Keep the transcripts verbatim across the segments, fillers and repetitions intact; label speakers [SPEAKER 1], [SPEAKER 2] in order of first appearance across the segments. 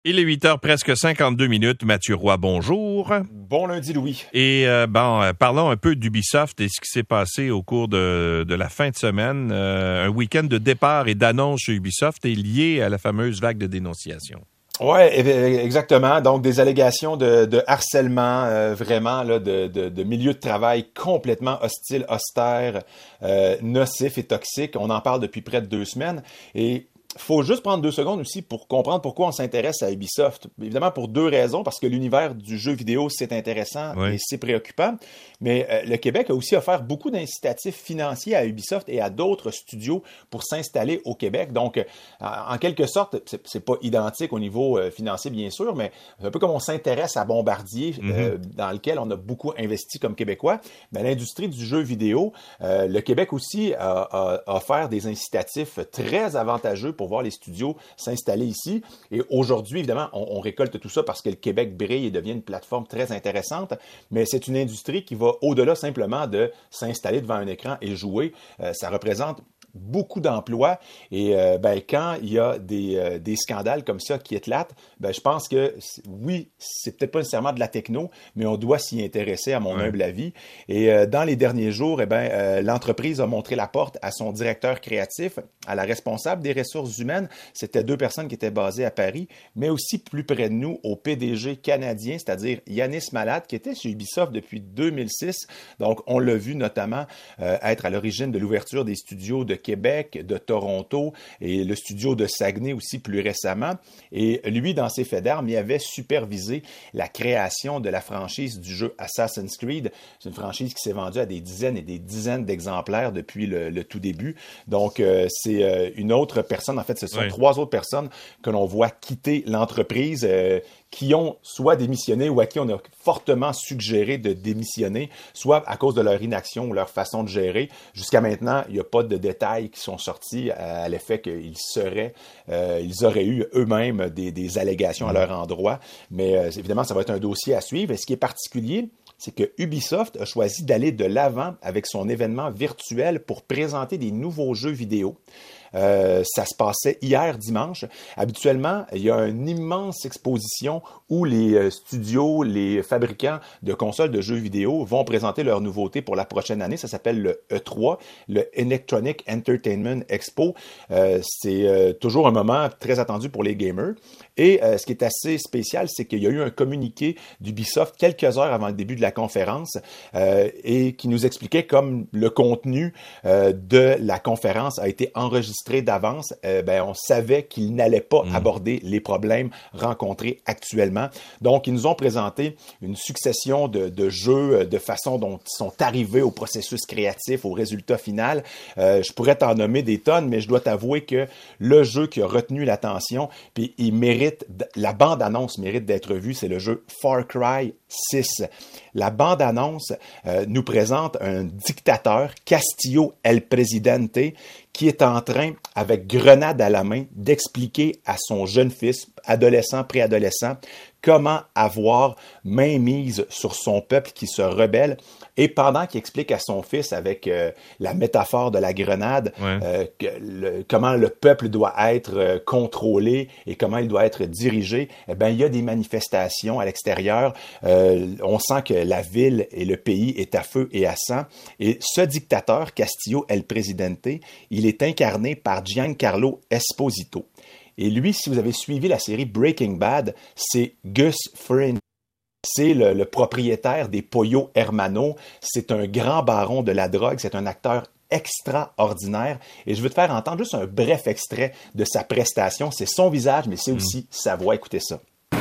[SPEAKER 1] Il est huit heures presque cinquante-deux minutes. Mathieu Roy, bonjour.
[SPEAKER 2] Bon lundi, Louis.
[SPEAKER 1] Et euh, bon, euh, parlons un peu d'Ubisoft et ce qui s'est passé au cours de, de la fin de semaine. Euh, un week-end de départ et d'annonce chez Ubisoft est lié à la fameuse vague de dénonciation.
[SPEAKER 2] Oui, exactement. Donc, des allégations de, de harcèlement, euh, vraiment, là, de, de, de milieu de travail complètement hostile, austère, euh, nocif et toxique. On en parle depuis près de deux semaines. Et faut juste prendre deux secondes aussi pour comprendre pourquoi on s'intéresse à Ubisoft. Évidemment, pour deux raisons, parce que l'univers du jeu vidéo, c'est intéressant oui. et c'est préoccupant, mais euh, le Québec a aussi offert beaucoup d'incitatifs financiers à Ubisoft et à d'autres studios pour s'installer au Québec. Donc, euh, en quelque sorte, c'est, c'est pas identique au niveau euh, financier, bien sûr, mais c'est un peu comme on s'intéresse à Bombardier, mm-hmm. euh, dans lequel on a beaucoup investi comme Québécois. Mais l'industrie du jeu vidéo, euh, le Québec aussi a, a, a offert des incitatifs très avantageux pour voir les studios s'installer ici. Et aujourd'hui, évidemment, on, on récolte tout ça parce que le Québec brille et devient une plateforme très intéressante, mais c'est une industrie qui va au-delà simplement de s'installer devant un écran et jouer. Euh, ça représente beaucoup d'emplois et euh, ben, quand il y a des, euh, des scandales comme ça qui éclatent, ben, je pense que oui, c'est peut-être pas nécessairement de la techno, mais on doit s'y intéresser à mon ouais. humble avis. Et euh, dans les derniers jours, eh ben, euh, l'entreprise a montré la porte à son directeur créatif, à la responsable des ressources humaines. C'était deux personnes qui étaient basées à Paris, mais aussi plus près de nous, au P D G canadien, c'est-à-dire Yanis Malade, qui était chez Ubisoft depuis deux mille six. Donc, on l'a vu notamment euh, être à l'origine de l'ouverture des studios de Québec, de Toronto et le studio de Saguenay aussi plus récemment. Et lui, dans ses faits d'armes, il avait supervisé la création de la franchise du jeu Assassin's Creed. C'est une franchise qui s'est vendue à des dizaines et des dizaines d'exemplaires depuis le, le tout début. Donc, euh, c'est euh, une autre personne. En fait, ce sont oui. trois autres personnes que l'on voit quitter l'entreprise, euh, qui ont soit démissionné ou à qui on a fortement suggéré de démissionner, soit à cause de leur inaction ou leur façon de gérer. Jusqu'à maintenant, il n'y a pas de détails qui sont sortis à l'effet qu'ils seraient, euh, ils auraient eu eux-mêmes des, des allégations à leur endroit. Mais euh, évidemment, ça va être un dossier à suivre. Et ce qui est particulier, c'est que Ubisoft a choisi d'aller de l'avant avec son événement virtuel pour présenter des nouveaux jeux vidéo. Euh, ça se passait hier dimanche. Habituellement, il y a une immense exposition où les euh, studios, les fabricants de consoles de jeux vidéo vont présenter leurs nouveautés pour la prochaine année. Ça s'appelle le E trois, le Electronic Entertainment Expo. Euh, c'est euh, toujours un moment très attendu pour les gamers. Et euh, ce qui est assez spécial, c'est qu'il y a eu un communiqué d'Ubisoft quelques heures avant le début de la conférence euh, et qui nous expliquait comme le contenu euh, de la conférence a été enregistré d'avance, euh, ben, on savait qu'ils n'allaient pas mmh. aborder les problèmes rencontrés actuellement. Donc, ils nous ont présenté une succession de, de jeux, de façon dont ils sont arrivés au processus créatif, au résultat final. Euh, je pourrais t'en nommer des tonnes, mais je dois t'avouer que le jeu qui a retenu l'attention, puis il mérite, la bande-annonce mérite d'être vue, c'est le jeu Far Cry six. La bande-annonce euh, nous présente un dictateur, Castillo El Presidente, qui est en train, avec grenade à la main, d'expliquer à son jeune fils, adolescent, préadolescent, comment avoir mainmise sur son peuple qui se rebelle. Et pendant qu'il explique à son fils, avec euh, la métaphore de la grenade, ouais. euh, que le, comment le peuple doit être euh, contrôlé et comment il doit être dirigé, eh bien, il y a des manifestations à l'extérieur. Euh, on sent que la ville et le pays est à feu et à sang. Et ce dictateur, Castillo El Presidente, il est incarné par Giancarlo Esposito. Et lui, si vous avez suivi la série Breaking Bad, c'est Gus Fring. C'est le, le propriétaire des Pollo Hermano. C'est un grand baron de la drogue. C'est un acteur extraordinaire. Et je veux te faire entendre juste un bref extrait de sa prestation. C'est son visage, mais c'est aussi sa voix. Écoutez ça.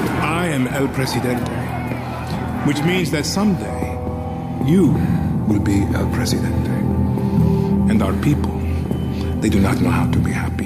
[SPEAKER 3] I am El Presidente, which means that someday you will be El Presidente. And our people, they do not know how to be happy.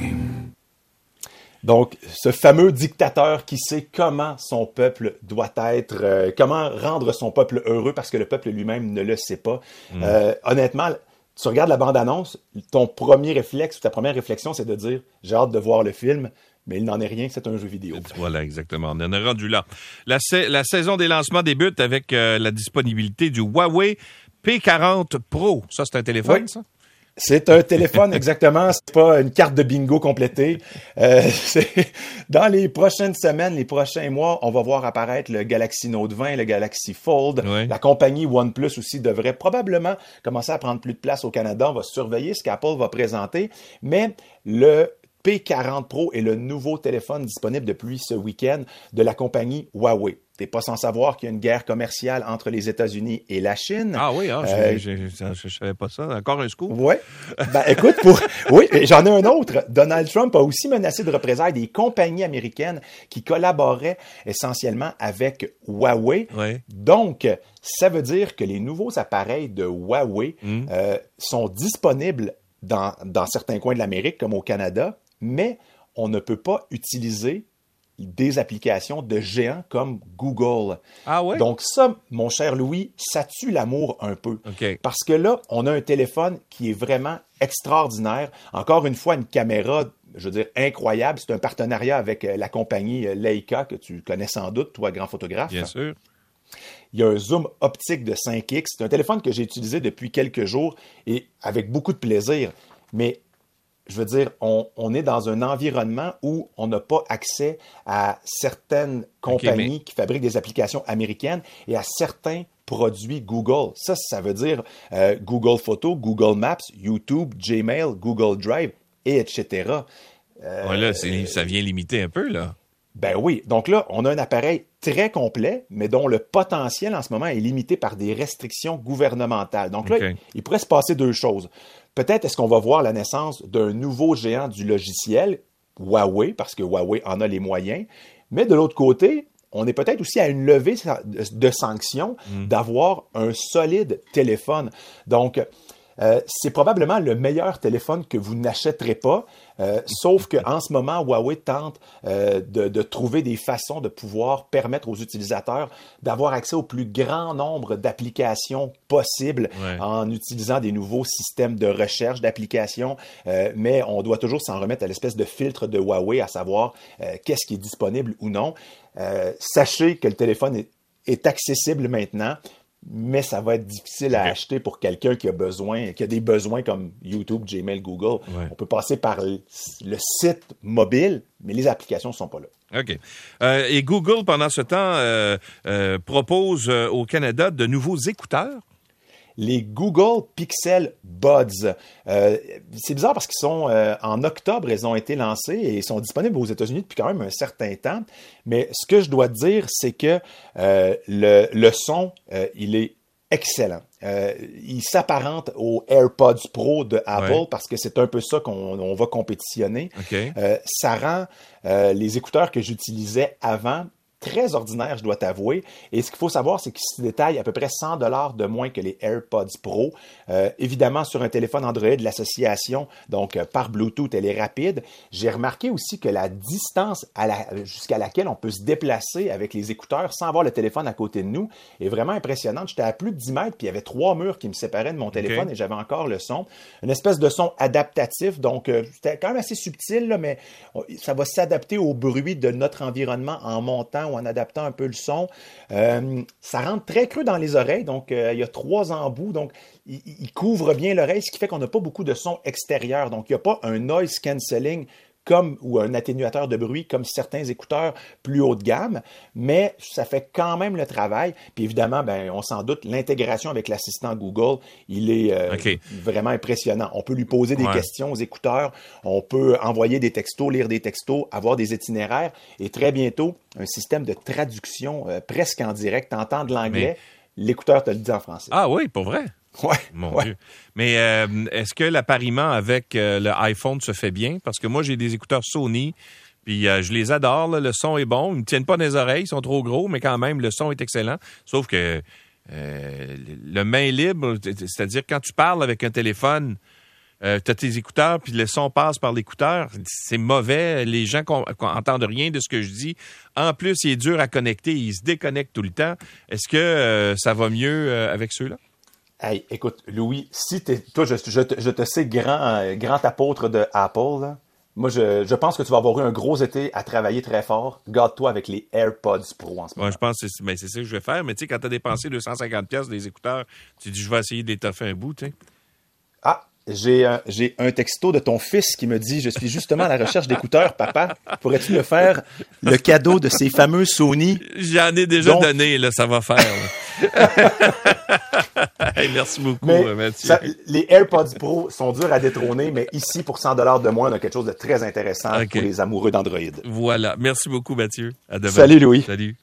[SPEAKER 2] Donc, ce fameux dictateur qui sait comment son peuple doit être, euh, comment rendre son peuple heureux parce que le peuple lui-même ne le sait pas. Mmh. Euh, honnêtement, tu regardes la bande-annonce, ton premier réflexe ou ta première réflexion, c'est de dire « j'ai hâte de voir le film ». Mais il n'en est rien, c'est un jeu vidéo.
[SPEAKER 1] Voilà, exactement. On en est rendu là. La, sa- la saison des lancements débute avec euh, la disponibilité du Huawei P quarante Pro. Ça, c'est un téléphone,
[SPEAKER 2] oui.
[SPEAKER 1] ça?
[SPEAKER 2] C'est un téléphone, exactement. C'est pas une carte de bingo complétée. Euh, c'est... Dans les prochaines semaines, les prochains mois, on va voir apparaître le Galaxy Note vingt, le Galaxy Fold.
[SPEAKER 1] Oui.
[SPEAKER 2] La compagnie OnePlus aussi devrait probablement commencer à prendre plus de place au Canada. On va surveiller ce qu'Apple va présenter. Mais le P quarante Pro est le nouveau téléphone disponible depuis ce week-end de la compagnie Huawei. T'es pas sans savoir qu'il y a une guerre commerciale entre les États-Unis et la Chine.
[SPEAKER 1] Ah oui, ah,
[SPEAKER 2] Euh,
[SPEAKER 1] je ne savais pas ça. Encore un scoop?
[SPEAKER 2] Oui. Ben, écoute, pour... oui, j'en ai un autre. Donald Trump a aussi menacé de représailles des compagnies américaines qui collaboraient essentiellement avec Huawei.
[SPEAKER 1] Oui.
[SPEAKER 2] Donc, ça veut dire que les nouveaux appareils de Huawei
[SPEAKER 1] Mm.
[SPEAKER 2] euh, sont disponibles dans, dans certains coins de l'Amérique, comme au Canada, mais on ne peut pas utiliser des applications de géants comme Google.
[SPEAKER 1] Ah oui?
[SPEAKER 2] Donc ça, mon cher Louis, ça tue l'amour un peu.
[SPEAKER 1] OK.
[SPEAKER 2] Parce que là, on a un téléphone qui est vraiment extraordinaire. Encore une fois, une caméra, je veux dire, incroyable. C'est un partenariat avec la compagnie Leica, que tu connais sans doute, toi, grand photographe.
[SPEAKER 1] Bien sûr.
[SPEAKER 2] Il y a un zoom optique de cinq X. C'est un téléphone que j'ai utilisé depuis quelques jours et avec beaucoup de plaisir. Mais je veux dire, on, on est dans un environnement où on n'a pas accès à certaines compagnies
[SPEAKER 1] Okay, mais...
[SPEAKER 2] qui fabriquent des applications américaines et à certains produits Google. Ça, ça veut dire euh, Google Photos, Google Maps, YouTube, Gmail, Google Drive, et et cetera.
[SPEAKER 1] Euh, ouais, là, c'est, ça vient limiter un peu, là.
[SPEAKER 2] Ben oui. Donc là, on a un appareil très complet, mais dont le potentiel en ce moment est limité par des restrictions gouvernementales. Donc là,
[SPEAKER 1] Okay.
[SPEAKER 2] il, il pourrait se passer deux choses. Peut-être est-ce qu'on va voir la naissance d'un nouveau géant du logiciel, Huawei, parce que Huawei en a les moyens. Mais de l'autre côté, on est peut-être aussi à une levée de sanctions
[SPEAKER 1] Mm.
[SPEAKER 2] d'avoir un solide téléphone. Donc, euh, c'est probablement le meilleur téléphone que vous n'achèterez pas, euh, sauf qu'en ce moment, Huawei tente euh, de, de trouver des façons de pouvoir permettre aux utilisateurs d'avoir accès au plus grand nombre d'applications possibles
[SPEAKER 1] Ouais.
[SPEAKER 2] en utilisant des nouveaux systèmes de recherche d'applications, euh, mais on doit toujours s'en remettre à l'espèce de filtre de Huawei, à savoir euh, qu'est-ce qui est disponible ou non. Euh, sachez que le téléphone est, est accessible maintenant, mais ça va être difficile à
[SPEAKER 1] Okay.
[SPEAKER 2] acheter pour quelqu'un qui a besoin, qui a des besoins comme YouTube, Gmail, Google.
[SPEAKER 1] Ouais.
[SPEAKER 2] On peut passer par le, le site mobile, mais les applications ne sont pas là.
[SPEAKER 1] OK. Euh, et Google, pendant ce temps, euh, euh, propose euh, au Canada de nouveaux écouteurs.
[SPEAKER 2] Les Google Pixel Buds. Euh, c'est bizarre parce qu'ils sont euh, en octobre, ils ont été lancés et ils sont disponibles aux États-Unis depuis quand même un certain temps. Mais ce que je dois te dire, c'est que euh, le, le son, euh, il est excellent. Euh, il s'apparente aux AirPods Pro de Apple
[SPEAKER 1] Ouais.
[SPEAKER 2] parce que c'est un peu ça qu'on on va compétitionner.
[SPEAKER 1] OK.
[SPEAKER 2] Euh, ça rend euh, les écouteurs que j'utilisais avant très ordinaire, je dois t'avouer. Et ce qu'il faut savoir, c'est qu'ils se détaillent à peu près cent dollars de moins que les AirPods Pro. Euh, évidemment, sur un téléphone Android, l'association, donc euh, par Bluetooth, elle est rapide. J'ai remarqué aussi que la distance à la, jusqu'à laquelle on peut se déplacer avec les écouteurs sans avoir le téléphone à côté de nous est vraiment impressionnante. J'étais à plus de dix mètres, puis il y avait trois murs qui me séparaient de mon téléphone
[SPEAKER 1] Okay.
[SPEAKER 2] et j'avais encore le son. Une espèce de son adaptatif, donc euh, c'était quand même assez subtil, là, mais on- ça va s'adapter au bruit de notre environnement en montant ou en adaptant un peu le son. Euh, ça rentre très creux dans les oreilles, donc euh, il y a trois embouts, donc il, il couvre bien l'oreille, ce qui fait qu'on n'a pas beaucoup de son extérieur. Donc il n'y a pas un noise cancelling comme ou un atténuateur de bruit comme certains écouteurs plus haut de gamme, mais ça fait quand même le travail. Puis évidemment, ben, on s'en doute, l'intégration avec l'assistant Google, il est euh,
[SPEAKER 1] OK.
[SPEAKER 2] vraiment impressionnant. On peut lui poser des
[SPEAKER 1] Ouais.
[SPEAKER 2] questions aux écouteurs, on peut envoyer des textos, lire des textos, avoir des itinéraires, et très bientôt, un système de traduction euh, presque en direct. T'entends de l'anglais, l'écouteur te le dit en français.
[SPEAKER 1] Ah oui, pour vrai?
[SPEAKER 2] Ouais,
[SPEAKER 1] Mon
[SPEAKER 2] ouais.
[SPEAKER 1] Dieu. Mais euh, est-ce que l'appariement avec euh, le iPhone se fait bien? Parce que moi, j'ai des écouteurs Sony, puis euh, je les adore, là, le son est bon. Ils ne me tiennent pas dans les oreilles, ils sont trop gros, mais quand même, le son est excellent. Sauf que euh, le main libre, c'est-à-dire quand tu parles avec un téléphone, euh, tu as tes écouteurs, puis le son passe par l'écouteur, c'est mauvais. Les gens n'entendent rien de ce que je dis. En plus, il est dur à connecter, il se déconnecte tout le temps. Est-ce que euh, ça va mieux euh, avec ceux-là?
[SPEAKER 2] Hey, écoute, Louis, si t'es, toi, je, je, te, je te sais grand, euh, grand apôtre de Apple, là. Moi, je, je pense que tu vas avoir eu un gros été à travailler très fort. Garde-toi avec les AirPods Pro en ce moment.
[SPEAKER 1] Moi, je pense que c'est, ben, c'est ça que je vais faire. Mais tu sais, quand tu as dépensé deux cent cinquante dollars des écouteurs, tu dis, je vais essayer de les toffer un bout, tu sais.
[SPEAKER 2] Ah, J'ai un, j'ai un texto de ton fils qui me dit « Je suis justement à la recherche d'écouteurs, papa. Pourrais-tu me faire le cadeau de ces fameux Sony? »
[SPEAKER 1] J'en ai déjà
[SPEAKER 2] Donc,
[SPEAKER 1] donné, là, ça va faire. Hey, merci beaucoup,
[SPEAKER 2] mais
[SPEAKER 1] Mathieu.
[SPEAKER 2] Ça, les AirPods Pro sont durs à détrôner, mais ici, pour cent dollars de moins, on a quelque chose de très intéressant
[SPEAKER 1] okay.
[SPEAKER 2] pour les amoureux d'Android.
[SPEAKER 1] Voilà. Merci beaucoup, Mathieu. À demain.
[SPEAKER 2] Salut, Louis.
[SPEAKER 1] Salut.